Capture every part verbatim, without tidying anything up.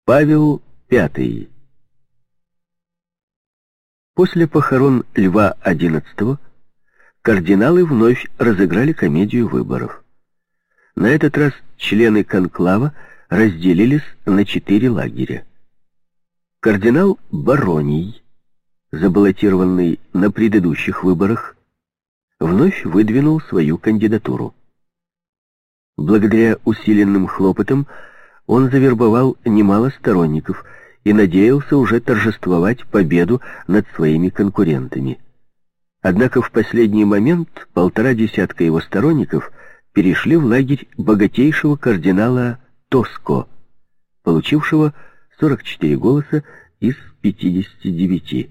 Павел Пятый. После похорон Льва одиннадцатого кардиналы вновь разыграли комедию выборов. На этот раз члены конклава разделились на четыре лагеря. Кардинал Бароний, забаллотированный на предыдущих выборах, вновь выдвинул свою кандидатуру. Благодаря усиленным хлопотам он завербовал немало сторонников и надеялся уже торжествовать победу над своими конкурентами. Однако в последний момент полтора десятка его сторонников перешли в лагерь богатейшего кардинала Тоско, получившего сорок четыре голоса из пятидесяти девяти.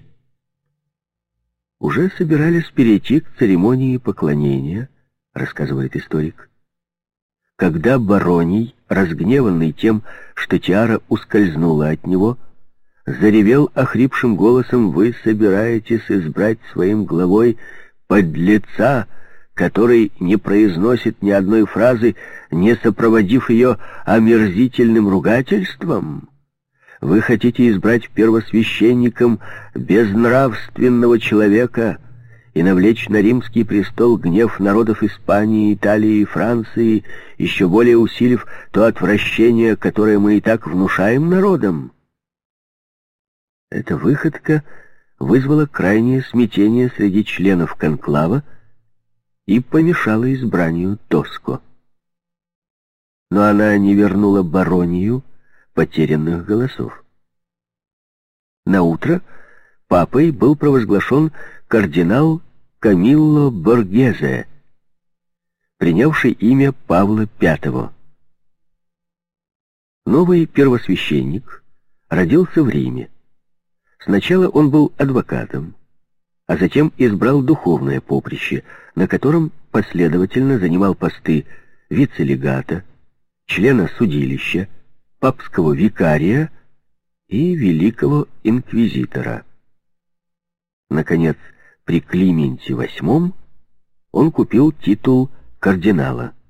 Уже собирались перейти к церемонии поклонения, рассказывает историк, когда Бароний, разгневанный тем, что тиара ускользнула от него, заревел охрипшим голосом: «Вы собираетесь избрать своим главой подлеца, который не произносит ни одной фразы, не сопроводив ее омерзительным ругательством? Вы хотите избрать первосвященником безнравственного человека и навлечь на римский престол гнев народов Испании, Италии и Франции, еще более усилив то отвращение, которое мы и так внушаем народам?» Эта выходка вызвала крайнее смятение среди членов конклава и помешала избранию Тоско. Но она не вернула Баронию потерянных голосов. Наутро папой был провозглашен кардинал Камилло Боргезе, принявший имя Павла Пятого. Новый первосвященник родился в Риме. Сначала он был адвокатом, а затем избрал духовное поприще, на котором последовательно занимал посты вице-легата, члена судилища, папского викария и великого инквизитора. Наконец, при Клименте восьмом он купил титул кардинала.